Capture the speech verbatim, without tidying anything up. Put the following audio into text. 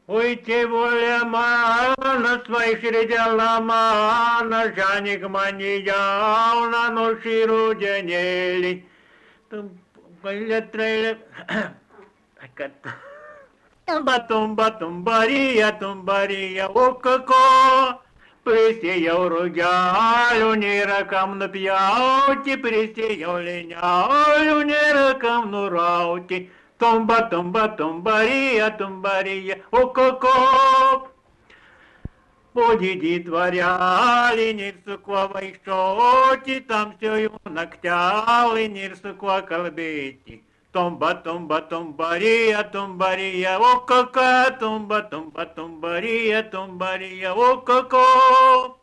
Уйти воля на своих средел лама, на жаник маньял, на ночи руденели. Тумба, тумбария, тумбария, о-ко-ко. Присеял ругалю, не ракам на пьяути, присеял линялю, не ракам на раути. Тумба, тумба, тумбария, тумбария, о-ко-ко. Подиди творяли, нирсуква шоти, там все ему ногтяли, нирсуква колбети. Тумба, тумба, тумбария, тумбария, о-ко-ко, тумба, тумба, тумбария, тумбария, о-ко-ко.